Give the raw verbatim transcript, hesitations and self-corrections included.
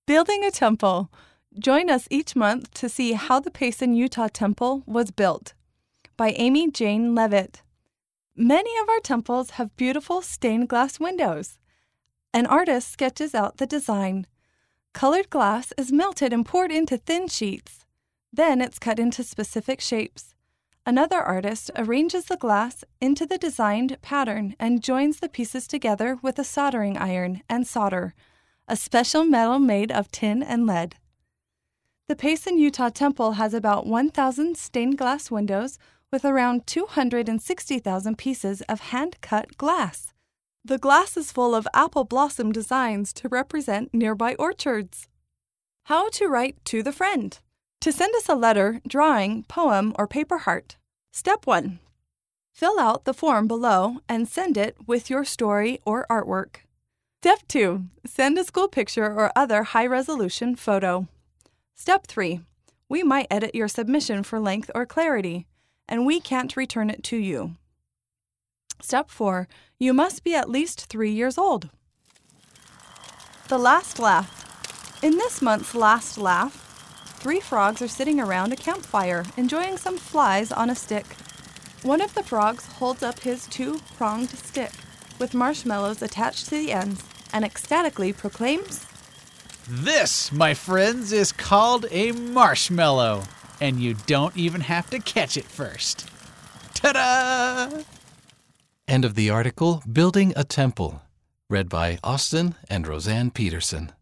Building a Temple. Join us each month to see how the Payson, Utah Temple was built. By Amy Jane Levitt. Many of our temples have beautiful stained glass windows. An artist sketches out the design. Colored glass is melted and poured into thin sheets. Then it's cut into specific shapes. Another artist arranges the glass into the designed pattern and joins the pieces together with a soldering iron and solder, a special metal made of tin and lead. The Payson, Utah Temple has about one thousand stained glass windows with around two hundred sixty thousand pieces of hand-cut glass. The glass is full of apple blossom designs to represent nearby orchards. How to write to the friend. To send us a letter, drawing, poem, or paper heart. Step one. Fill out the form below and send it with your story or artwork. Step two. Send a school picture or other high-resolution photo. Step three. We might edit your submission for length or clarity, and we can't return it to you. Step four. You must be at least three years old. The Last Laugh. In this month's Last Laugh, three frogs are sitting around a campfire, enjoying some flies on a stick. One of the frogs holds up his two-pronged stick, with marshmallows attached to the ends, and ecstatically proclaims, "This, my friends, is called a marshmallow, and you don't even have to catch it first." Ta-da! End of the article, Building a Temple, read by Austin and Roseanne Peterson.